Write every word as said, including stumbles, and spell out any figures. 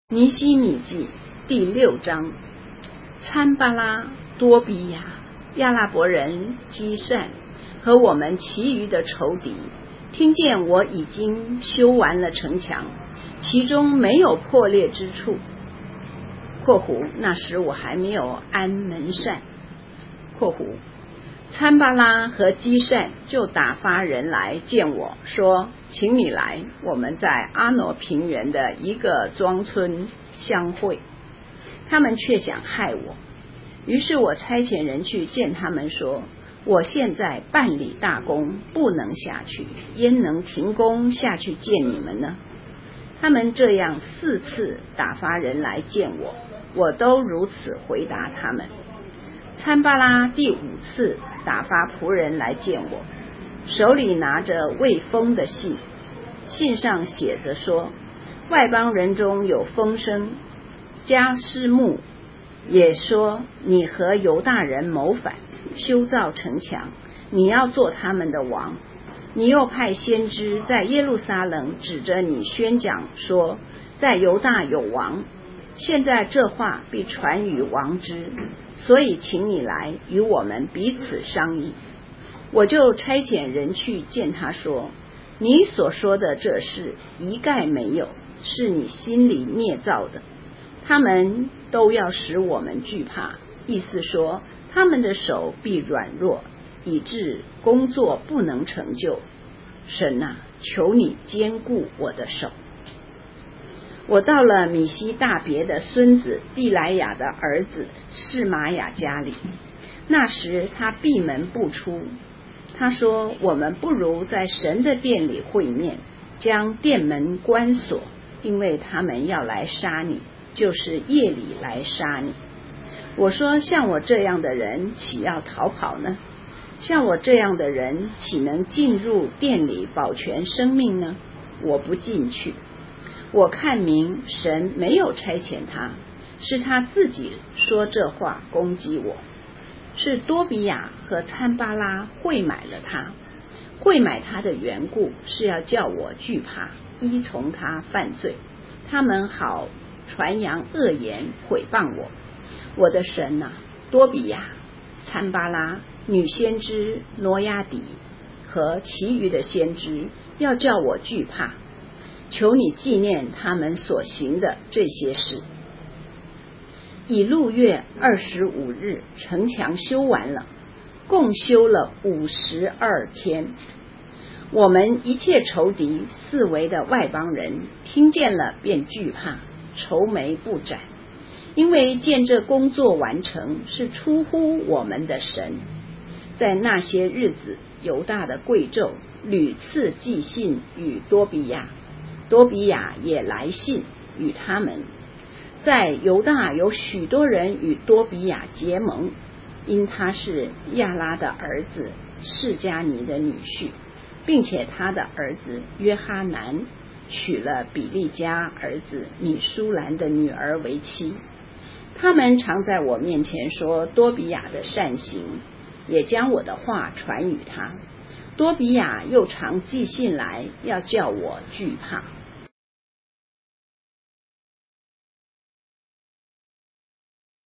尼希米记第六章，参巴拉、多比亚、亚拉伯人基善和我们其余的仇敌，听见我已经修完了城墙，其中没有破裂之处。括弧那时我还没有安门扇。括弧参巴拉和基善就打发人来见我，说：请你来，我们在阿挪平原的一个庄村相会。他们却想害我，于是我差遣人去见他们，说：我现在办理大工，不能下去，焉能停工下去见你们呢？他们这样四次打发人来见我，我都如此回答他们。参巴拉第五次打发仆人来见我，手里拿着未封的信，信上写着说：外邦人中有风声，迦施穆也说你和犹大人谋反，修造城墙，你要做他们的王。你又派先知在耶路撒冷指着你宣讲说，在犹大有王，现在这话必传与王之，所以请你来与我们彼此商议。我就差遣人去见他，说：你所说的这事一概没有，是你心里捏造的。他们都要使我们惧怕，意思说他们的手必软弱，以致工作不能成就。神啊，求你坚固我的手。我到了米西大别的孙子蒂莱雅的儿子示玛雅家里，那时他闭门不出。他说：我们不如在神的殿里会面，将殿门关锁，因为他们要来杀你，就是夜里来杀你。我说：像我这样的人岂要逃跑呢？像我这样的人岂能进入殿里保全生命呢？我不进去。我看明神没有差遣他，是他自己说这话攻击我。是多比亚和参巴拉会买了他，会买他的缘故是要叫我惧怕，依从他犯罪，他们好传扬恶言毁谤我。我的神啊，多比亚、参巴拉、女先知挪亚底和其余的先知要叫我惧怕，求你纪念他们所行的这些事。以路月二十五日，城墙修完了，共修了五十二天。我们一切仇敌四围的外邦人听见了便惧怕，愁眉不展，因为见这工作完成是出乎我们的神。在那些日子，犹大的贵胄屡次寄信与多比亚，多比亚也来信与他们。在犹大有许多人与多比亚结盟，因他是亚拉的儿子示迦尼的女婿，并且他的儿子约哈南娶了比利家儿子米舒兰的女儿为妻。他们常在我面前说多比亚的善行，也将我的话传与他。多比亚又常寄信来，要叫我惧怕。